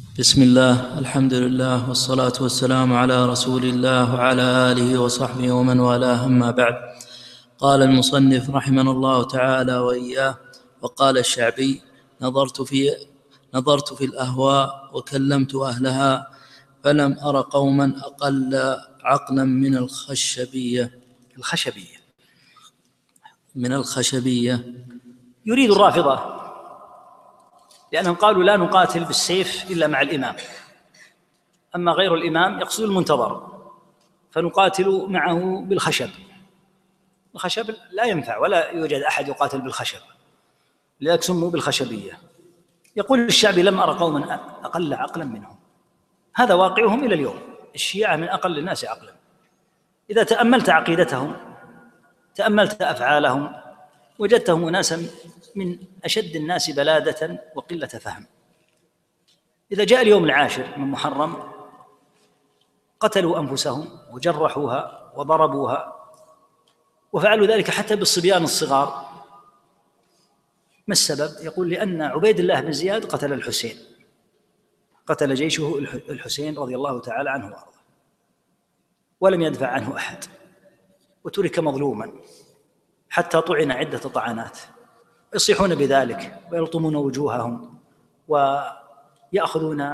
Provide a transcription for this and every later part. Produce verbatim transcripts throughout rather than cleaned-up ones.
بسم الله، الحمد لله، والصلاة والسلام على رسول الله وعلى آله وصحبه ومن والاه، أما بعد. قال المصنف رحمنا الله تعالى وإياه: وقال الشعبي: نظرت في نظرت في الأهواء وكلمت أهلها فلم أر قوما أقل عقلا من الخشبية الخشبية من الخشبية يريد الرافضة، لأنهم قالوا لا نقاتل بالسيف إلا مع الإمام، أما غير الإمام يقصد المنتظر، فنقاتل معه بالخشب. الخشب لا ينفع ولا يوجد أحد يقاتل بالخشب، لذلك سموا بالخشبية. يقول الشعبي: لم أرى قوما أقل عقلا منهم. هذا واقعهم إلى اليوم، الشيعة من أقل الناس عقلا. إذا تأملت عقيدتهم، تأملت أفعالهم، وجدتهم ناسا من أشد الناس بلادة وقلة فهم. إذا جاء اليوم العاشر من محرم قتلوا أنفسهم وجرحوها وضربوها، وفعلوا ذلك حتى بالصبيان الصغار. ما السبب؟ يقول: لأن عبيد الله بن زياد قتل الحسين، قتل جيشه الحسين رضي الله تعالى عنه وأرضاه، ولم يدفع عنه أحد، وترك مظلوما حتى طعن عدة طعنات. يصيحون بذلك ويلطمون وجوههم ويأخذون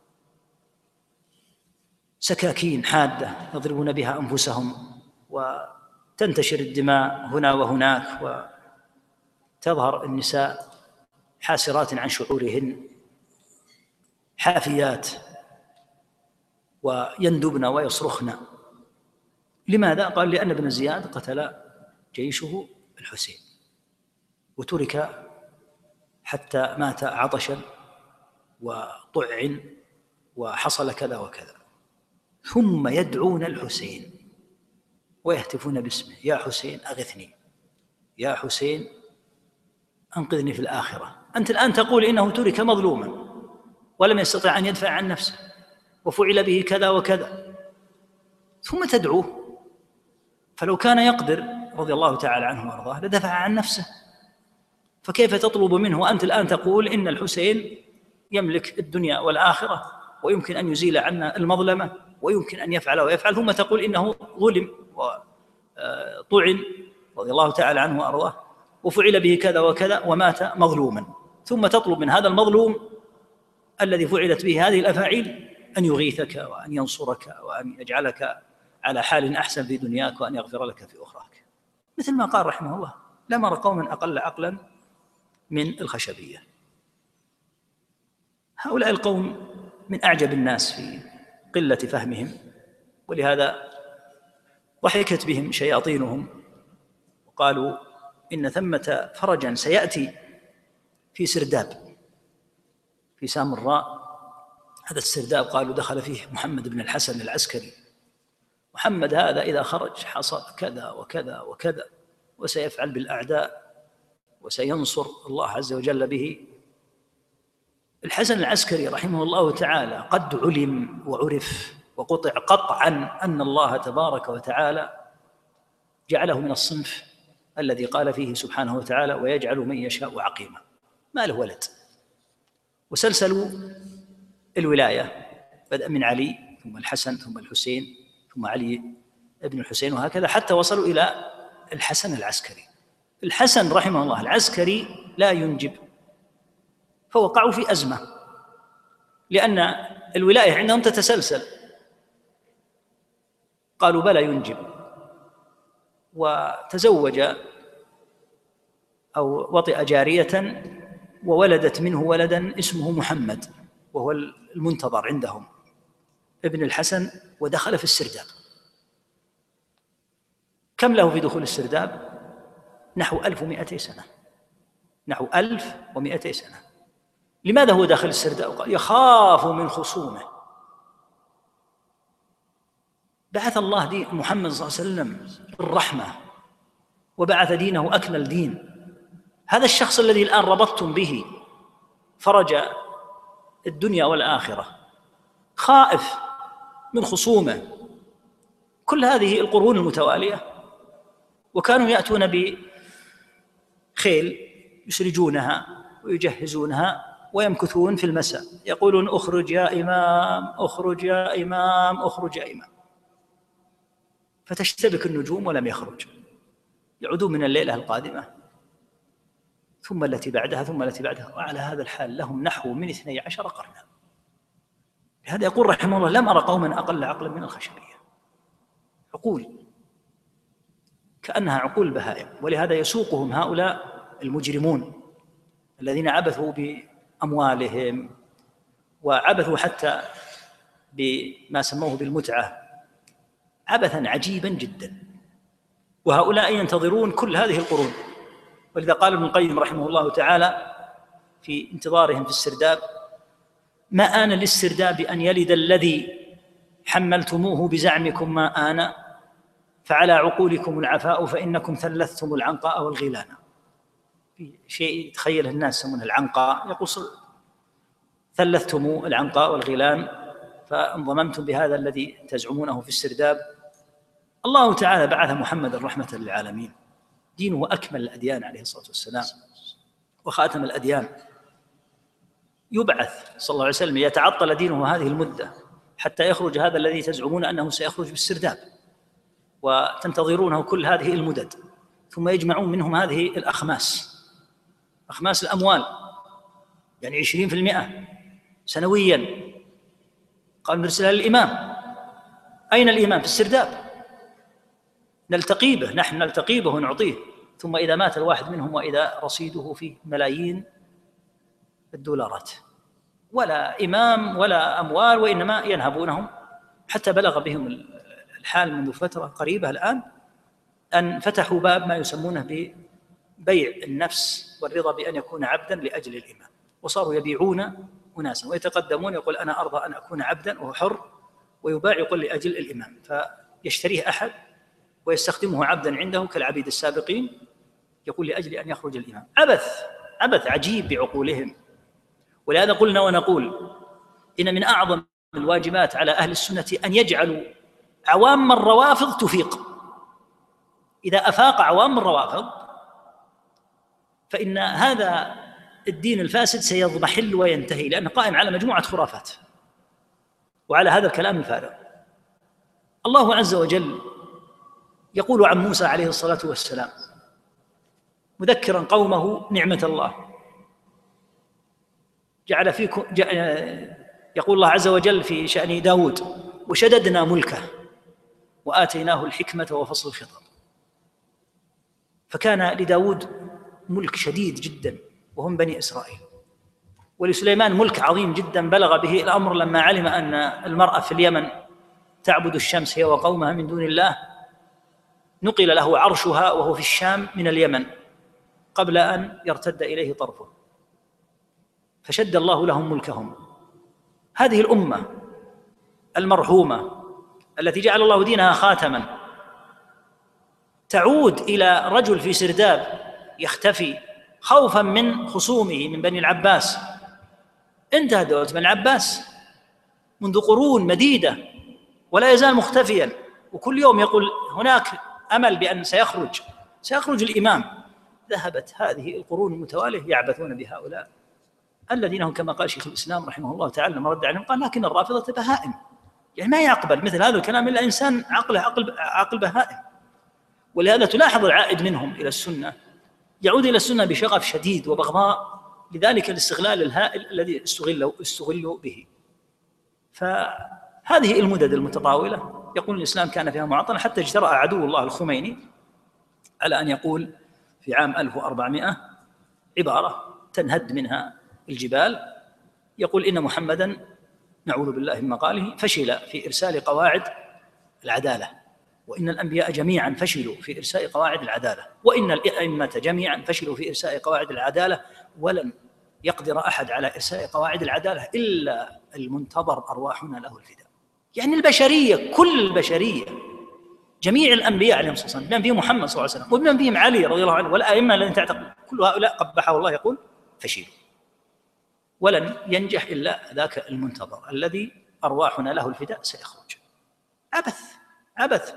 سكاكين حادة يضربون بها أنفسهم، وتنتشر الدماء هنا وهناك، وتظهر النساء حاسرات عن شعورهن حافيات ويندبن ويصرخن. لماذا؟ قال: لأن ابن زياد قتل جيشه الحسين وترك حتى مات عطشا وطعن وحصل كذا وكذا. ثم يدعون الحسين ويهتفون باسمه: يا حسين أغثني، يا حسين أنقذني في الآخرة. أنت الآن تقول إنه ترك مظلوما ولم يستطع أن يدفع عن نفسه وفعل به كذا وكذا، ثم تدعوه. فلو كان يقدر رضي الله تعالى عنه وارضاه لدفع عن نفسه، فكيف تطلب منه وأنت الآن تقول إن الحسين يملك الدنيا والآخرة ويمكن أن يزيل عنا المظلمة ويمكن أن يفعل ويفعل، ثم تقول إنه ظلم وطعن رضي الله تعالى عنه وأرضاه وفعل به كذا وكذا ومات مظلوما، ثم تطلب من هذا المظلوم الذي فعلت به هذه الأفاعيل أن يغيثك وأن ينصرك وأن يجعلك على حال أحسن في دنياك وأن يغفر لك في أخراك. مثل ما قال رحمه الله: لم أر قوما أقل عقلا من الخشبية. هؤلاء القوم من أعجب الناس في قلة فهمهم، ولهذا ضحكت بهم شياطينهم وقالوا إن ثمة فرجا سيأتي في سرداب في سامراء. هذا السرداب قالوا دخل فيه محمد بن الحسن العسكري. محمد هذا إذا خرج حصل كذا وكذا وكذا وسيفعل بالأعداء وسينصر الله عز وجل به. الحسن العسكري رحمه الله تعالى قد علم وعرف وقطع قطعا أن الله تبارك وتعالى جعله من الصنف الذي قال فيه سبحانه وتعالى: ويجعل من يشاء عقيما. ما له ولد. وسلسلوا الولاية بدءا من علي ثم الحسن ثم الحسين ثم علي ابن الحسين، وهكذا حتى وصلوا إلى الحسن العسكري. الحسن رحمه الله العسكري لا ينجب، فوقعوا في أزمة، لأن الولاية عندهم تتسلسل. قالوا بلى ينجب، وتزوج أو وطئ جارية وولدت منه ولدا اسمه محمد، وهو المنتظر عندهم ابن الحسن، ودخل في السرداب. كم له في دخول السرداب؟ نحو ألف ومئتي سنة، نحو ألف ومئتي سنة. لماذا هو داخل السرداب؟ قال: يخاف من خصومه. بعث الله دين محمد صلى الله عليه وسلم الرحمة وبعث دينه أكمل دين. هذا الشخص الذي الآن ربطتم به فرج الدنيا والآخرة خائف من خصومه كل هذه القرون المتوالية، وكانوا يأتون بخيل يسرجونها ويجهزونها ويمكثون في المساء يقولون اخرج يا إمام، اخرج يا إمام، اخرج يا إمام، فتشتبك النجوم ولم يخرج. يعودون من الليلة القادمة ثم التي بعدها ثم التي بعدها، وعلى هذا الحال لهم نحو من اثني عشر قرنا. لهذا يقول رحمه الله: لم أرى قوما أقل عقلا من الخشبية. عقول كأنها عقول البهائم. ولهذا يسوقهم هؤلاء المجرمون الذين عبثوا بأموالهم وعبثوا حتى بما سموه بالمتعة عبثا عجيبا جدا، وهؤلاء ينتظرون كل هذه القرون. ولذا قال ابن القيم رحمه الله تعالى في انتظارهم في السرداب: ما آن للسرداب أن يلد الذي حملتموه بزعمكم، ما آن فعلى عقولكم العفاء فإنكم ثلثتم العنقاء والغيلان. في شيء تخيله الناس يسمونه العنقاء، يقول ثلثتم العنقاء والغيلان فانضممتم بهذا الذي تزعمونه في السرداب. الله تعالى بعث محمدا رحمة للعالمين، دينه أكمل الأديان عليه الصلاة والسلام وخاتم الأديان. يبعث صلى الله عليه وسلم يتعطل دينه هذه المدة حتى يخرج هذا الذي تزعمون أنه سيخرج بالسرداب، وتنتظرونه كل هذه المدد، ثم يجمعون منهم هذه الأخماس، أخماس الأموال، يعني عشرين في المئة سنويا. قال نرسلها للإمام. أين الإمام؟ في السرداب، نلتقي به، نحن نلتقي به ونعطيه. ثم إذا مات الواحد منهم وإذا رصيده في ملايين الدولارات، ولا إمام ولا أموال، وإنما ينهبونهم. حتى بلغ بهم الحال منذ فترة قريبة الآن أن فتحوا باب ما يسمونه ببيع النفس والرضا بأن يكون عبدا لأجل الإمام، وصاروا يبيعون أناسا ويتقدمون، يقول أنا أرضى أن أكون عبدا وهو حر، ويباع يقول لأجل الإمام، فيشتريه أحد ويستخدمه عبدا عنده كالعبيد السابقين، يقول لأجل أن يخرج الإمام. عبث عبث عجيب بعقولهم. ولهذا قلنا ونقول إن من أعظم الواجبات على أهل السنة أن يجعلوا عوام الروافض تفيق. إذا أفاق عوام الروافض فإن هذا الدين الفاسد سيضمحل وينتهي، لأنه قائم على مجموعة خرافات وعلى هذا الكلام الفارغ. الله عز وجل يقول عن موسى عليه الصلاة والسلام مذكرا قومه نعمة الله جعل فيكم، يقول الله عز وجل في شأن داود: وشددنا ملكه وآتيناه الحكمة وفصل الخطاب. فكان لداود ملك شديد جدا وهم بني إسرائيل، ولسليمان ملك عظيم جدا بلغ به الأمر لما علم أن المرأة في اليمن تعبد الشمس هي وقومها من دون الله، نقل له عرشها وهو في الشام من اليمن قبل أن يرتد إليه طرفه، فشد الله لهم ملكهم. هذه الأمة المرحومة التي جعل الله دينها خاتما تعود إلى رجل في سرداب يختفي خوفا من خصومه من بني العباس. انتهت دولة بني العباس منذ قرون مديدة ولا يزال مختفيا، وكل يوم يقول هناك أمل بأن سيخرج سيخرج الإمام. ذهبت هذه القرون المتوالية يعبثون بهؤلاء الذين هم كما قال شيخ الإسلام رحمه الله تعالى لما رد عليهم قال: لكن الرافضة بهائم، يعني ما يقبل مثل هذا الكلام إلا إنسان عقله عقل عقل بهائم. ولهذا تلاحظ العائد منهم إلى السنة يعود إلى السنة بشغف شديد وبغضاء لذلك الاستغلال الهائل الذي استغلوا استغلوا به. فهذه المدد المتطاولة يقول الإسلام كان فيها معطلة، حتى اجترأ عدو الله الخميني على أن يقول في عام ألف وأربعمائة عبارة تنهد منها الجبال، يقول: إن محمدًا نعوذ بالله من مقاله فشل في إرسال قواعد العدالة، وإن الأنبياء جميعا فشلوا في إرساء قواعد العدالة، وإن الأئمة جميعا فشلوا في إرساء قواعد العدالة، ولن يقدر أحد على إرساء قواعد العدالة إلا المنتظر أرواحنا له الفداء. يعني البشرية، كل البشرية، جميع الأنبياء عليهم الصلاة والسلام، بمن فيهم محمد صلى الله عليه وسلم وبمن فيهم علي رضي الله عنه والأئمة الذين تعتقد، كل هؤلاء قبحه الله يقول فشلوا، ولن ينجح إلا ذاك المنتظر الذي أرواحنا له الفداء سيخرج. عبث عبث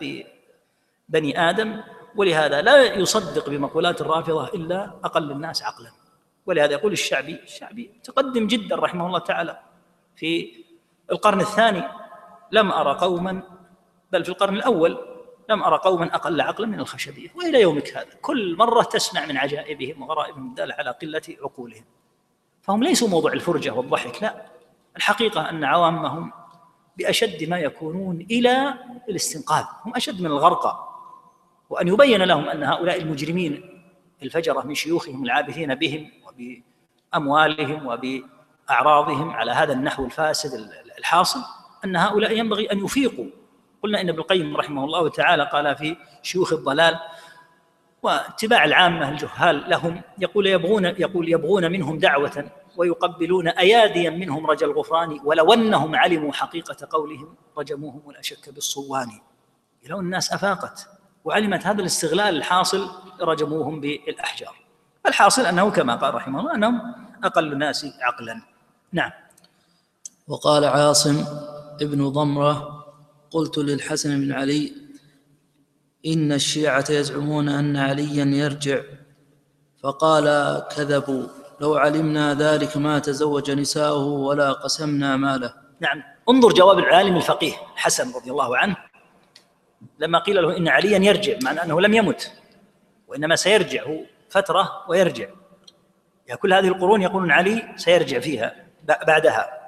ببني آدم. ولهذا لا يصدق بمقولات الرافضة إلا أقل الناس عقلا، ولهذا يقول الشعبي الشعبي متقدم جدا رحمه الله تعالى في القرن الثاني: لم أرى قوما، بل في القرن الأول لم أرى قوما أقل عقلا من الخشبية، وإلى يومك هذا كل مرة تسمع من عجائبهم وغرائبهم الدالة على قلة عقولهم. فهم ليسوا موضوع الفرجة والضحك، لا، الحقيقة أن عوامهم بأشد ما يكونون إلى الاستنقاذ، هم أشد من الغرقى. وأن يبين لهم أن هؤلاء المجرمين الفجرة من شيوخهم العابثين بهم وبأموالهم وبأعراضهم على هذا النحو الفاسد الحاصل، أن هؤلاء ينبغي أن يفيقوا. قلنا إن ابن القيم رحمه الله تعالى قال في شيوخ الضلال واتباع العامة الجهال لهم، يقول يبغون يقول يبغون منهم دعوة ويقبلون أياديا منهم رجا الغفران، ولو أنهم علموا حقيقة قولهم رجموهم ولا شك بالصوان. لو الناس أفاقت وعلمت هذا الاستغلال الحاصل رجموهم بالأحجار. الحاصل أنه كما قال رحمه الله أنهم أقل الناس عقلا. نعم. وقال عاصم ابن ضمرة: قلت للحسن بن علي: إن الشيعة يزعمون أن عليا يرجع، فقال: كذبوا، لو علمنا ذلك ما تزوج نساؤه ولا قسمنا ماله. نعم. انظر جواب العالم الفقيه الحسن رضي الله عنه لما قيل له إن عليا يرجع، معنى أنه لم يمت وإنما سيرجع فترة ويرجع، يعني كل هذه القرون يقولون علي سيرجع فيها بعدها.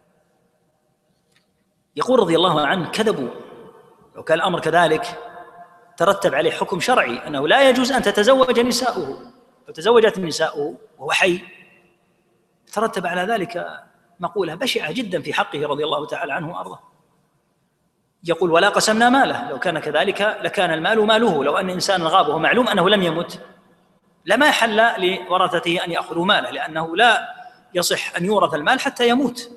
يقول رضي الله عنه: كذبوا، لو كان الأمر كذلك ترتب عليه حكم شرعي أنه لا يجوز أن تتزوج نساؤه، لو تزوجت نساؤه وهو حي ترتب على ذلك مقولة بشعة جدا في حقه رضي الله تعالى عنه وأرضاه. يقول: ولا قسمنا ماله، لو كان كذلك لكان المال ماله. لو أن إنسانا غاب وهو معلوم أنه لم يمت لما حل لورثته أن يأخذوا ماله، لأنه لا يصح أن يورث المال حتى يموت.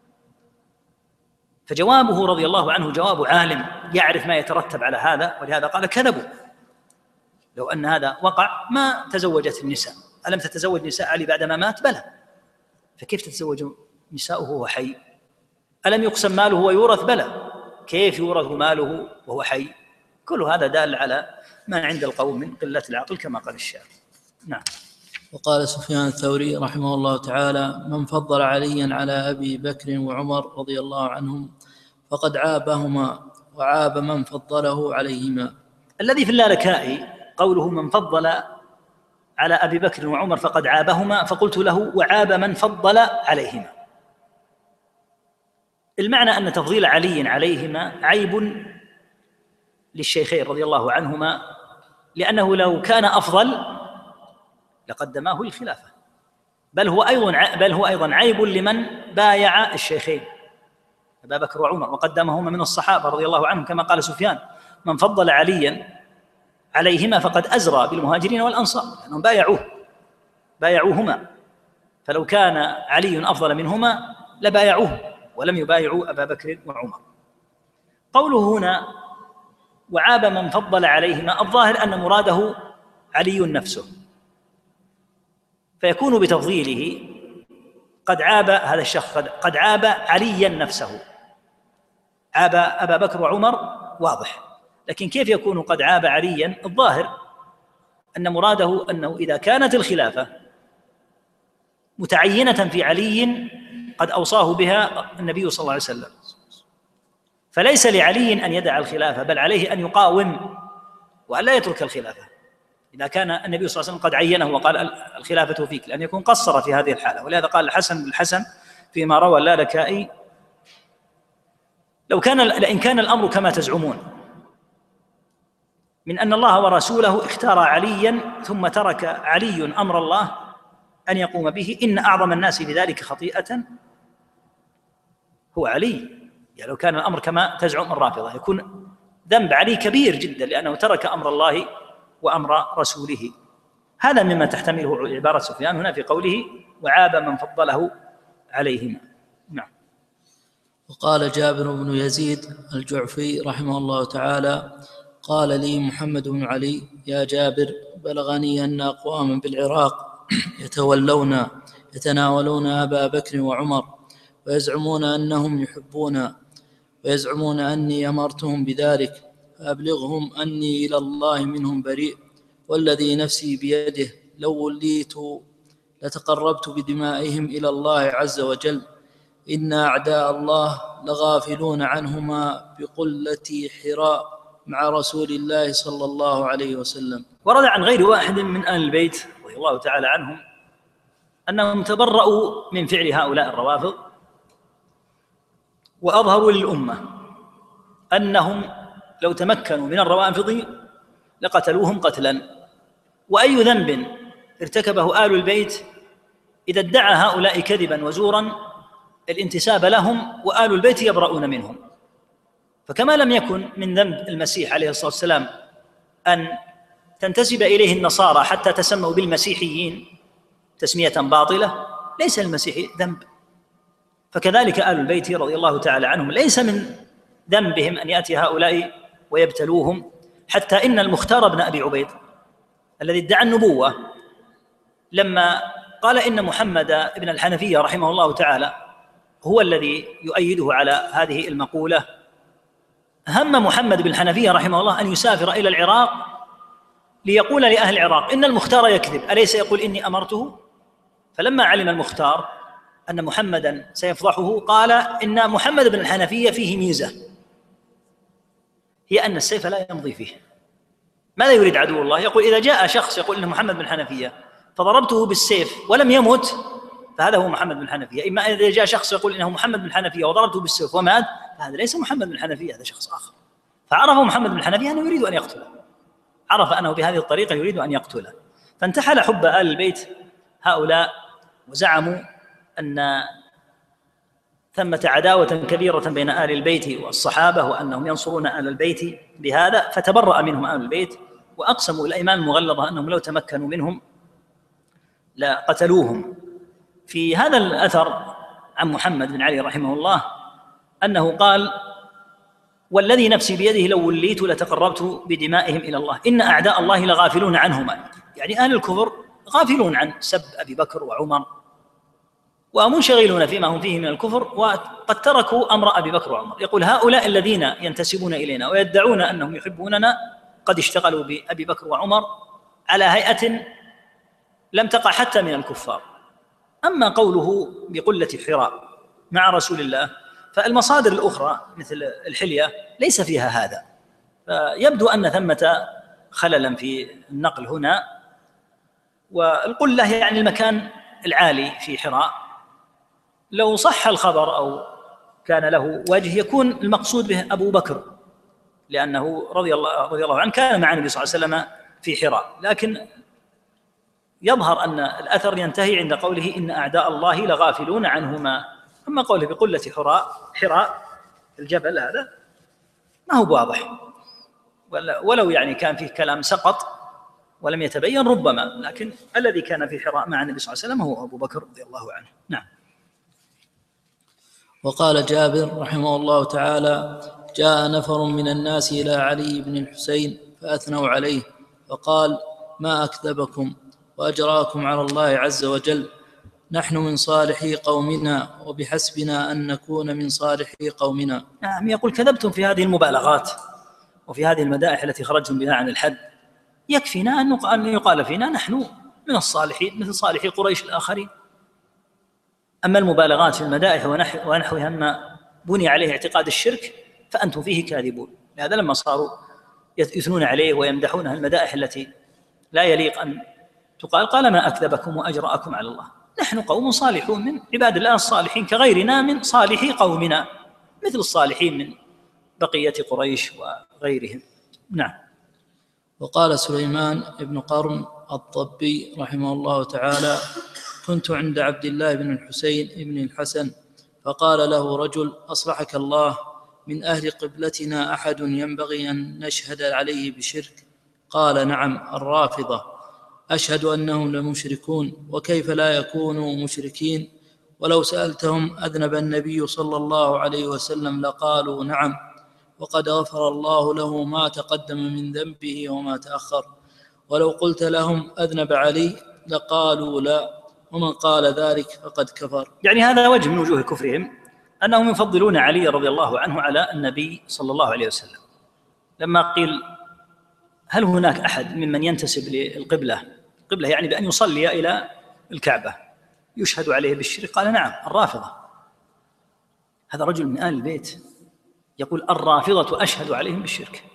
فجوابه رضي الله عنه جواب عالم يعرف ما يترتب على هذا، ولهذا قال: كذبوا، لو أن هذا وقع ما تزوجت النساء. ألم تتزوج نساء علي بعدما مات؟ بلى. فكيف تتزوج نساؤه وهو حي؟ ألم يقسم ماله ويورث؟ بلى. كيف يورث ماله وهو حي؟ كل هذا دال على ما عند القوم من قلة العقل كما قال الشاعر. نعم. وقال سفيان الثوري رحمه الله تعالى: من فضل عليا على أبي بكر وعمر رضي الله عنهم فقد عابهما وعاب من فضله عليهما. الذي في اللالكائي قوله من فضل على أبي بكر وعمر فقد عابهما، فقلت له: وعاب من فضل عليهما. المعنى أن تفضيل علي عليهما عيب للشيخين رضي الله عنهما، لأنه لو كان أفضل لقدماه الخلافة، بل هو أيضا بل هو أيضا عيب لمن بايع الشيخين أبا بكر وعمر وقدمهما من الصحابة رضي الله عنهم، كما قال سفيان: من فضل عليا عليهما فقد أزرى بالمهاجرين والأنصار، لأنهم بايعوه بايعوهما، فلو كان علي أفضل منهما لبايعوه ولم يبايعوا أبا بكر وعمر. قوله هنا وعاب من فضل عليهما، الظاهر أن مراده علي نفسه، فيكون بتفضيله قد عاب هذا الشخص قد عاب عليا نفسه. عاب أبا بكر وعمر واضح، لكن كيف يكون قد عاب عليا؟ الظاهر أن مراده أنه إذا كانت الخلافة متعينة في علي قد أوصاه بها النبي صلى الله عليه وسلم، فليس لعلي أن يدع الخلافة، بل عليه أن يقاوم وأن لا يترك الخلافة إذا كان النبي صلى الله عليه وسلم قد عينه وقال الخلافة فيك، لأن يكون قصر في هذه الحالة. ولهذا قال الحسن الحسن فيما روى اللالكائي: لو كان لئن كان الأمر كما تزعمون من أن الله ورسوله اختار عليا ثم ترك علي أمر الله أن يقوم به، إن أعظم الناس بذلك خطيئة هو علي. يعني لو كان الأمر كما تزعم الرافضة يكون ذنب علي كبير جدا، لأنه ترك أمر الله وأمر رسوله. هذا مما تحتمله عبارة سفيان هنا في قوله وعاب من فضله عليهما. نعم. وقال جابر بن يزيد الجعفي رحمه الله تعالى: قال لي محمد بن علي: يا جابر، بلغني أن أقواما بالعراق يتولون يتناولون أبا بكر وعمر ويزعمون أنهم يحبون ويزعمون أني أمرتهم بذلك، فأبلغهم أني إلى الله منهم بريء، والذي نفسي بيده لو وليت لتقربت بدمائهم إلى الله عز وجل، إن أعداء الله لغافلون عنهما بقلة حراء مع رسول الله صلى الله عليه وسلم. ورد عن غير واحد من أهل البيت رضي الله تعالى عنهم أنهم تبرؤوا من فعل هؤلاء الروافض، وأظهروا للأمة أنهم لو تمكنوا من الروافض لقتلوهم قتلا. وأي ذنب ارتكبه آل البيت إذا ادعى هؤلاء كذبا وزورا الانتساب لهم وآل البيت يبرؤون منهم. فكما لم يكن من ذنب المسيح عليه الصلاة والسلام أن تنتسب إليه النصارى حتى تسموا بالمسيحيين تسمية باطلة، ليس المسيح ذنب، فكذلك آل البيت رضي الله تعالى عنهم ليس من ذنبهم أن يأتي هؤلاء ويبتلوهم. حتى إن المختار بن أبي عبيد الذي ادعى النبوة لما قال إن محمد بن الحنفية رحمه الله تعالى هو الذي يؤيده على هذه المقولة، هم محمد بن الحنفية رحمه الله أن يسافر إلى العراق ليقول لأهل العراق إن المختار يكذب، أليس يقول إني أمرته؟ فلما علم المختار أن محمدا سيفضحه قال إن محمد بن الحنفية فيه ميزة، هي أن السيف لا يمضي فيه. ماذا يريد عدو الله؟ يقول إذا جاء شخص يقول إن محمد بن الحنفية فضربته بالسيف ولم يمت فهذا هو محمد بن الحنفية، إما إذا جاء شخص يقول إنه محمد بن الحنفية وضربته بالسيف ومات فهذا ليس محمد بن الحنفية، هذا شخص آخر. فعرف محمد بن الحنفية أنه يريد أن يقتله، عرف أنه بهذه الطريقة يريد أن يقتله، فانتحل حب آل البيت هؤلاء وزعموا أن ثمة عداوة كبيرة بين آل البيت والصحابة وأنهم ينصرون آل البيت بهذا، فتبرأ منهم آل البيت وأقسموا الأيمان المغلظة أنهم لو تمكنوا منهم لقتلوهم. في هذا الأثر عن محمد بن علي رحمه الله أنه قال: والذي نفسي بيده لو وليت لتقربت بدمائهم إلى الله، إن أعداء الله لغافلون عنهما، يعني أهل الكفر غافلون عن سب أبي بكر وعمر ومنشغلون فيما هم فيه من الكفر، وقد تركوا أمر أبي بكر وعمر. يقول: هؤلاء الذين ينتسبون إلينا ويدعون أنهم يحبوننا قد اشتغلوا بأبي بكر وعمر على هيئة لم تقع حتى من الكفار. أما قوله بقلة حراء مع رسول الله فالمصادر الأخرى مثل الحلية ليس فيها هذا، فيبدو أن ثمة خللا في النقل هنا. والقلة يعني المكان العالي في حراء، لو صح الخبر أو كان له وجه يكون المقصود به أبو بكر، لأنه رضي الله, رضي الله عنه كان مع النبي صلى الله عليه وسلم في حراء، لكن يظهر أن الأثر ينتهي عند قوله إن أعداء الله لغافلون عنهما. أما قوله بقلة حراء حراء الجبل هذا ما هو واضح، ولو يعني كان فيه كلام سقط ولم يتبين ربما، لكن الذي كان في حراء مع النبي صلى الله عليه وسلم هو أبو بكر رضي الله عنه. نعم. وقال جابر رحمه الله تعالى: جاء نفر من الناس إلى علي بن الحسين فأثنوا عليه فقال: ما أكذبكم وأجراكم على الله عز وجل، نحن من صالحي قومنا وبحسبنا أن نكون من صالحي قومنا. نعم، يقول: كذبتم في هذه المبالغات وفي هذه المدائح التي خرجتم بها عن الحد، يكفينا أن يقال فينا نحن من الصالحين مثل صالحي قريش الآخرين. أما المبالغات في المدائح ونحوها ما بني عليه اعتقاد الشرك فأنتم فيه كاذبون. لهذا لما صاروا يثنون عليه ويمدحونه المدائح التي لا يليق أن تقال قال: ما أكذبكم وأجرأكم على الله، نحن قوم صالحون من عباد الله الصالحين كغيرنا من صالحي قومنا، مثل الصالحين من بقية قريش وغيرهم. نعم. وقال سليمان بن قرن الضبي رحمه الله تعالى: كنت عند عبد الله بن الحسين بن الحسن فقال له رجل: أصلحك الله، من أهل قبلتنا أحد ينبغي أن نشهد عليه بشرك؟ قال: نعم، الرافضة، أشهد أنهم لمشركون، وكيف لا يكونوا مشركين؟ ولو سألتهم أذنب النبي صلى الله عليه وسلم لقالوا نعم، وقد غفر الله له ما تقدم من ذنبه وما تأخر. ولو قلت لهم أذنب علي لقالوا لا، ومن قال ذلك فقد كفر. يعني هذا وجه من وجوه كفرهم، أنهم يفضلون علي رضي الله عنه على النبي صلى الله عليه وسلم. لما قيل: هل هناك أحد ممن ينتسب للقبلة، القبلة يعني بأن يصلي إلى الكعبة يشهد عليه بالشرك؟ قال نعم، الرافضة. هذا رجل من آل البيت يقول الرافضة أشهد عليهم بالشرك.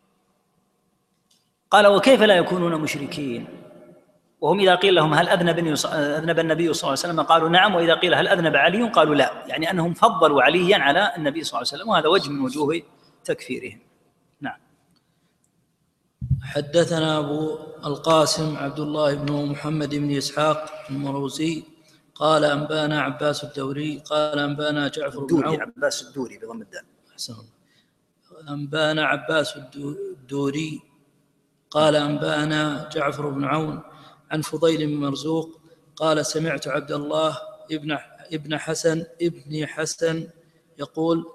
قال وكيف لا يكونون مشركين وهم إذا قيل لهم هل أذنب النبي صلى الله عليه وسلم قالوا نعم، وإذا قيل هل أذنب علي قالوا لا، يعني أنهم فضلوا عليا على النبي صلى الله عليه وسلم، وهذا وجه من وجوه تكفيرهم. نعم. حدثنا أبو القاسم عبد الله بن محمد بن إسحاق المروزي قال أنبانا عباس الدوري قال أنبانا جعفر بن عون. عباس الدوري بضم الدال. أحسن الله. أنبانا عباس الدوري قال أنبانا جعفر بن عون عن فضيل بن مرزوق قال سمعت عبد الله ابن ابن حسن ابن حسن يقول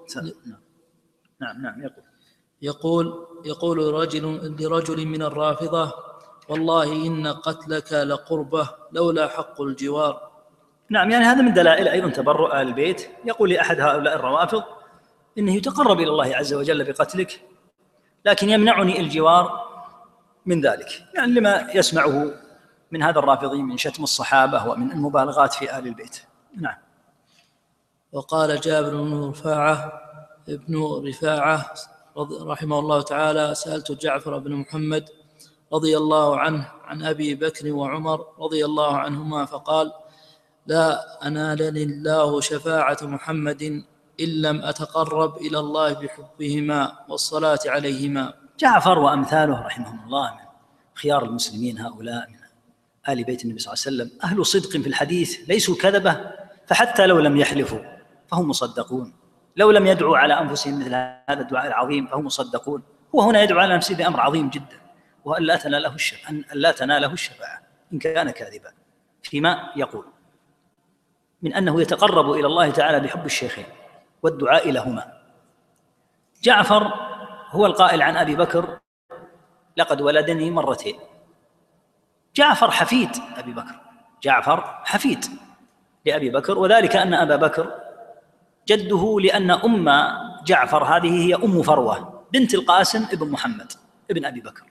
نعم نعم يقول يقول يقول رجل لرجل من الرافضة والله إن قتلك لقربة لولا حق الجوار. نعم، يعني هذا من دلائل أيضا تبرؤ آل البيت. يقول لأحد هؤلاء الروافض إنه يتقرب إلى الله عز وجل بقتلك، لكن يمنعني الجوار من ذلك، يعني لما يسمعه من هذا الرافضي من شتم الصحابة ومن المبالغات في آل البيت. نعم. وقال جابر بن رفاعة ابن رفاعة رحمه الله تعالى سألت جعفر بن محمد رضي الله عنه عن أبي بكر وعمر رضي الله عنهما فقال لا أنالني الله شفاعة محمد إن لم أتقرب إلى الله بحبهما والصلاة عليهما. جعفر وأمثاله رحمهم الله من خيار المسلمين، هؤلاء من آل بيت النبي صلى الله عليه وسلم أهل صدق في الحديث، ليسوا كذبة، فحتى لو لم يحلفوا فهم مصدقون، لو لم يدعوا على أنفسهم مثل هذا الدعاء العظيم فهم مصدقون. هو هنا يدعو على نفسه بأمر عظيم جدا، وأن لا تناله الشفاعة، أن لا تناله الشفاعة إن كان كاذبا فيما يقول من أنه يتقرب إلى الله تعالى بحب الشيخين والدعاء لهما. جعفر هو القائل عن أبي بكر لقد ولدني مرتين. جعفر حفيد أبي بكر، جعفر حفيد لأبي بكر، وذلك أن أبا بكر جده، لأن أم جعفر هذه هي أم فروة بنت القاسم ابن محمد ابن أبي بكر،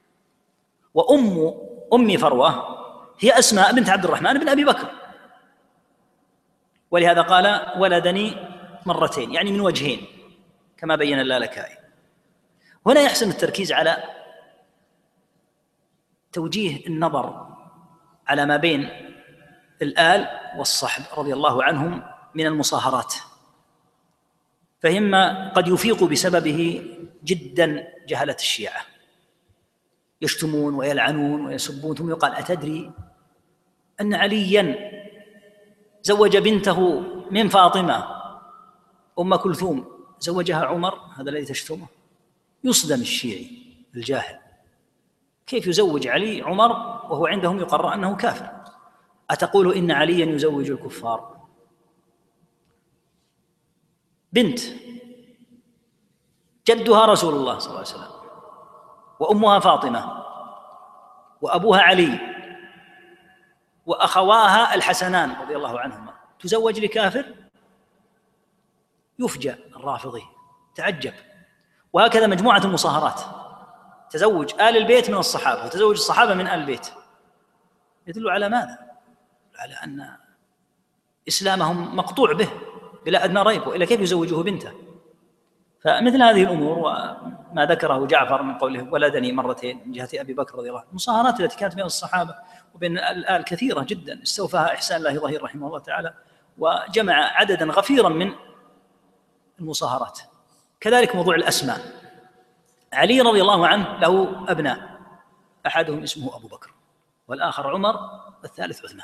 وأم أم فروة هي أسماء بنت عبد الرحمن بن أبي بكر، ولهذا قال ولدني مرتين، يعني من وجهين كما بين اللالكائي. هنا يحسن التركيز على توجيه النظر على ما بين الآل والصحب رضي الله عنهم من المصاهرات، فهم قد يفيق بسببه جدا جهلة الشيعة، يشتمون ويلعنون ويسبون، ثم يقال أتدري أن عليا زوج بنته من فاطمة أم كلثوم زوجها عمر؟ هذا الذي تشتمه. يصدم الشيعي الجاهل، كيف يزوج علي عمر وهو عندهم يقرر أنه كافر؟ أتقول إن عليا يزوج الكفار؟ بنت جدها رسول الله صلى الله عليه وسلم، وأمها فاطمة، وأبوها علي، وأخواها الحسنان رضي الله عنهما، تزوج لكافر؟ يفجأ الرافضي، تعجب. وهكذا مجموعة المصاهرات، تزوج آل البيت من الصحابة وتزوج الصحابة من آل البيت، يدل على ماذا؟ على أن إسلامهم مقطوع به بلا أدنى ريب، وإلا كيف يزوجه بنته؟ فمثل هذه الأمور وما ذكره جعفر من قوله ولدني مرتين من جهة أبي بكر رضي الله عنه، المصاهرات التي كانت بين الصحابة وبين الآل كثيرة جدا، استوفاها إحسان الله ظهير رحمه الله تعالى، وجمع عددا غفيرا من المصاهرات. كذلك موضوع الأسماء، علي رضي الله عنه له أبناء، أحدهم اسمه أبو بكر والآخر عمر والثالث عثمان.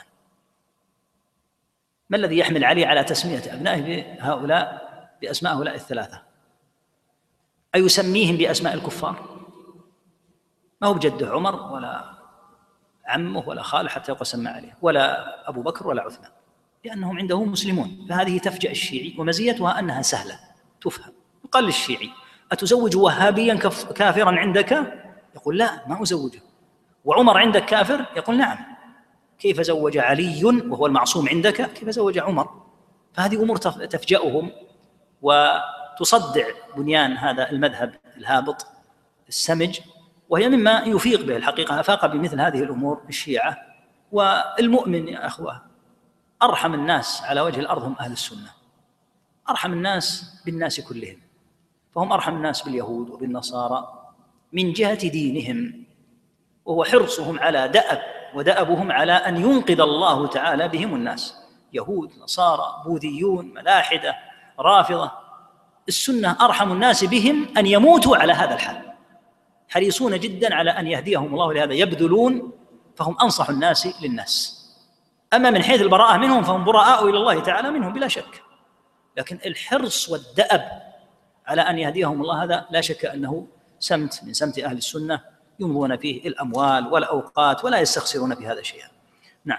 ما الذي يحمل علي على تسمية أبنائه بهؤلاء بأسماء هؤلاء الثلاثة؟ أيسميهم بأسماء الكفار؟ ما هو بجده عمر ولا عمه ولا خاله حتى يقسم عليه، ولا أبو بكر ولا عثمان، لأنهم عنده مسلمون. فهذه تفجأ الشيعي، ومزيتها أنها سهلة تفهم. يقال للشيعي أتزوج وهابيا كافرا عندك؟ يقول لا، ما أزوجه. وعمر عندك كافر؟ يقول نعم. كيف زوج علي وهو المعصوم عندك؟ كيف زوج عمر؟ فهذه أمور تفجأهم وتصدع بنيان هذا المذهب الهابط السمج، وهي مما يفيق به الحقيقة. أفاق بمثل هذه الأمور الشيعة، والمؤمن يا أخوة أرحم الناس على وجه الأرض هم أهل السنة، أرحم الناس بالناس كلهم، فهم أرحم الناس باليهود وبالنصارى من جهة دينهم، وهو حرصهم على دأب ودأبهم على أن ينقذ الله تعالى بهم الناس، يهود نصارى بوذيون ملاحدة رافضة. السنة أرحم الناس بهم أن يموتوا على هذا الحال، حريصون جدا على أن يهديهم الله، لهذا يبذلون، فهم أنصح الناس للناس. أما من حيث البراءة منهم فهم براء إلى الله تعالى منهم بلا شك، لكن الحرص والدأب على أن يهديهم الله هذا لا شك أنه سمت من سمت أهل السنة، يمضون فيه الأموال والأوقات ولا يستخسرون في هذا شيئا. نعم.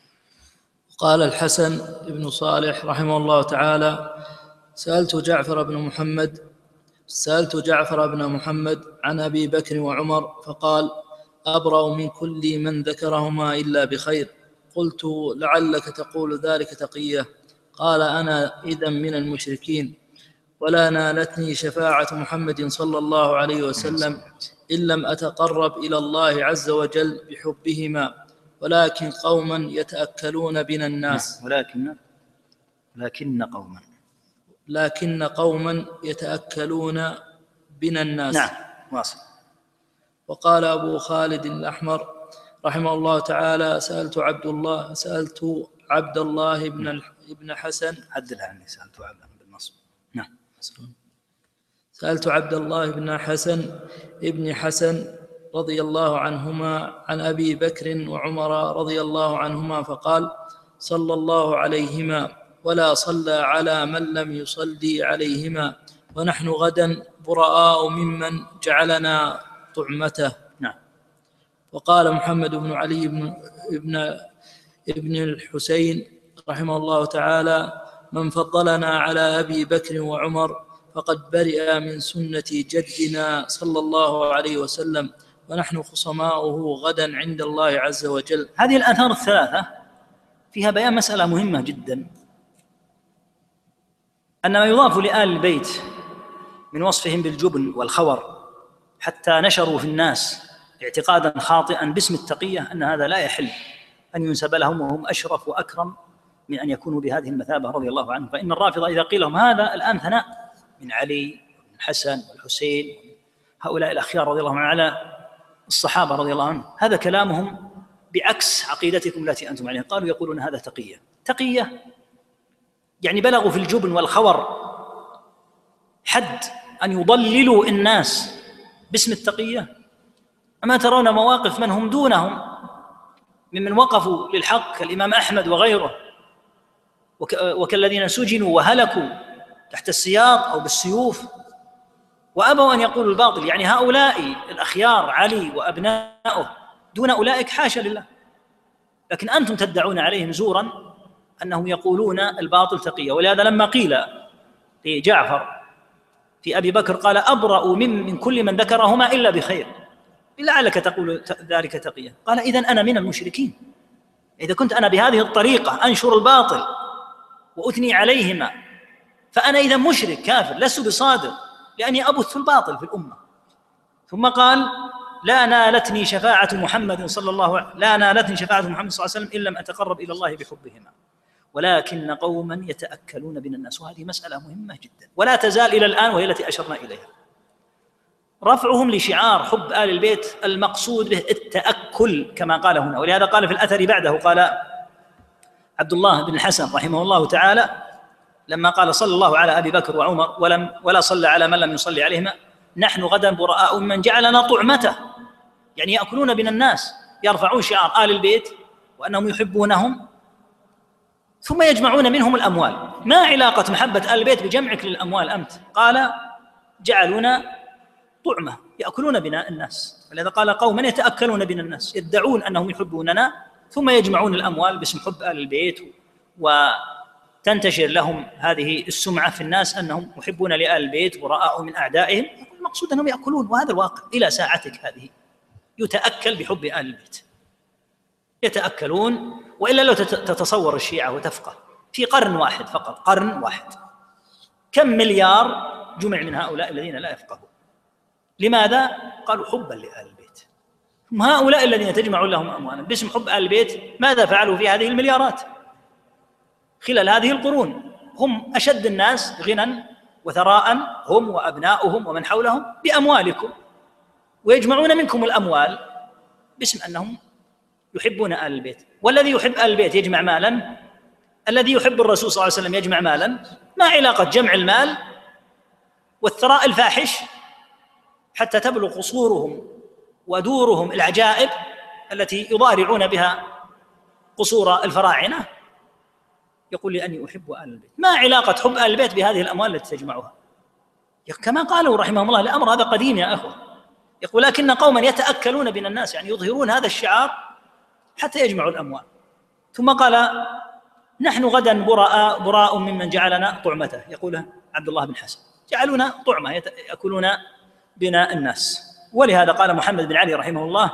قال الحسن بن صالح رحمه الله تعالى: سألت جعفر بن محمد سألت جعفر بن محمد عن أبي بكر وعمر فقال: أبرأ من كل من ذكرهما إلا بخير. قلت: لعلك تقول ذلك تقية. قال: أنا إذن من المشركين، ولا نالتني شفاعة محمد صلى الله عليه وسلم إن لم أتقرب إلى الله عز وجل بحبهما، ولكن قوما يتأكلون بنا الناس ولكن لكن قوما لكن قوما يتأكلون بنا الناس. نعم واصل. وقال أبو خالد الأحمر رحمه الله تعالى: سألت عبد الله سألت عبد الله بن ابن حسن عدل عني سألت عبد بالنصب. نعم. سألت عبد الله بن حسن ابن حسن رضي الله عنهما عن أبي بكر وعمر رضي الله عنهما فقال: صلى الله عليهما ولا صلى على من لم يصلي عليهما، ونحن غدا براء ممن جعلنا طعمته. نعم. وقال محمد بن علي بن ابن ابن الحسين رحمه الله تعالى: من فضلنا على أبي بكر وعمر فقد برئ من سنة جدنا صلى الله عليه وسلم، ونحن خصماؤه غدا عند الله عز وجل. هذه الآثار الثلاثة فيها بيان مسألة مهمة جدا، أن ما يضاف لآل البيت من وصفهم بالجبن والخور حتى نشروا في الناس اعتقادا خاطئا باسم التقية، أن هذا لا يحل أن ينسب لهم وهم أشرف وأكرم من أن يكونوا بهذه المثابة رضي الله عنهم. فإن الرافضة إذا قيل لهم هذا الآن ثناء من علي والحسن والحسين هؤلاء الأخيار رضي الله عنهم على الصحابة رضي الله عنهم، هذا كلامهم بعكس عقيدتكم التي أنتم عليها. قالوا يقولون هذا تقية. تقية يعني بلغوا في الجبن والخور حد أن يضللوا الناس باسم التقية. أما ترون مواقف من هم دونهم ممن وقفوا للحق كالإمام أحمد وغيره، وكالذين سجنوا وهلكوا تحت السياط أو بالسيوف وأبوا أن يقولوا الباطل، يعني هؤلاء الأخيار علي وأبنائه دون أولئك حاشا لله، لكن أنتم تدعون عليهم زورا أنهم يقولون الباطل تقية. ولهذا لما قيل لجعفر في أبي بكر قال: أبرأ من, من كل من ذكرهما إلا بخير، لعلك تقول ذلك تقية. قال: إذن أنا من المشركين، إذا كنت أنا بهذه الطريقة أنشر الباطل وأثني عليهما فأنا إذن مشرك كافر، لست بصادق لأني أبث الباطل في الأمة. ثم قال: لا نالتني شفاعة محمد صلى الله عليه لا نالتني شفاعة محمد صلى الله عليه وسلم إن لم أتقرب إلى الله بحبهما، ولكن قوما يتأكلون بنا الناس. وهذه مسألة مهمة جدا ولا تزال إلى الآن، وهي التي أشرنا إليها. رفعهم لشعار حب آل البيت المقصود به التأكل كما قال هنا. ولهذا قال في الأثر بعده، قال عبد الله بن الحسن رحمه الله تعالى لما قال: صلى الله على أبي بكر وعمر ولم ولا صلى على من لم يصلي عليهما، نحن غدا براء من جعلنا طعمته، يعني يأكلون بنا الناس، يرفعون شعار آل البيت وأنهم يحبونهم ثم يجمعون منهم الأموال. ما علاقة محبة آل البيت بجمعك للأموال أنت؟ قال: جعلونا طعمة، يأكلون بنا الناس. ولهذا قال: قوما يتأكلون بنا الناس، يدعون أنهم يحبوننا ثم يجمعون الأموال باسم حب آل البيت، وتنتشر لهم هذه السمعة في الناس أنهم محبون لآل البيت براء من أعدائهم. المقصود أنهم يأكلون، وهذا الواقع إلى ساعتك هذه، يتأكل بحب آل البيت، يتأكلون. وإلا لو تتصور الشيعة وتفقه في قرن واحد فقط، قرن واحد كم مليار جمع من هؤلاء الذين لا يفقهون. لماذا؟ قالوا حبا لآل البيت. هم هؤلاء الذين تجمع لهم أموالا باسم حب آل البيت. ماذا فعلوا في هذه المليارات خلال هذه القرون؟ هم أشد الناس غنى وثراء، هم وأبناؤهم ومن حولهم، بأموالكم، ويجمعون منكم الأموال باسم أنهم يحبون آل البيت. والذي يحب آل البيت يجمع مالا، الذي يحب الرسول صلى الله عليه وسلم يجمع مالا. ما علاقة جمع المال والثراء الفاحش حتى تبلغ قصورهم ودورهم العجائب التي يضارعون بها قصور الفراعنة؟ يقول لي أني أحب آل البيت. ما علاقة حب آل البيت بهذه الأموال التي تجمعها؟ كما قالوا رحمهم الله، الأمر هذا قديم يا أخوة. يقول لكن قوما يتأكلون بين الناس، يعني يظهرون هذا الشعار حتى يجمعوا الأموال. ثم قال نحن غدا براء براء ممن جعلنا طعمته، يقول عبد الله بن حسن، جعلونا طعمة يأكلون بنا الناس. ولهذا قال محمد بن علي رحمه الله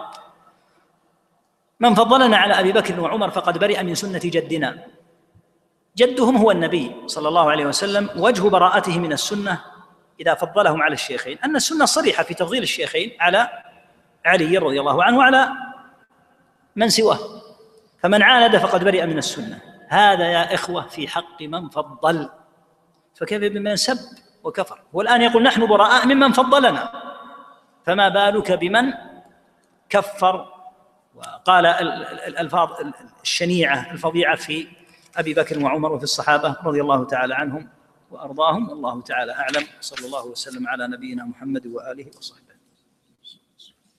من فضلنا على أبي بكر وعمر فقد برئ من سنة جدنا. جدهم هو النبي صلى الله عليه وسلم. وجه براءته من السنة إذا فضلهم على الشيخين أن السنة صريحة في تفضيل الشيخين على علي رضي الله عنه وعلى من سواه، فمن عاند فقد برئ من السنة. هذا يا إخوة في حق من فضل، فكيف بمن سب وكفر؟ والآن يقول نحن براء ممن فضلنا، فما بالك بمن كفر وقال الألفاظ الشنيعة الفظيعة في أبي بكر وعمر وفي الصحابة رضي الله تعالى عنهم وأرضاهم. والله تعالى أعلم. صلى الله وسلم على نبينا محمد وآله وصحبه.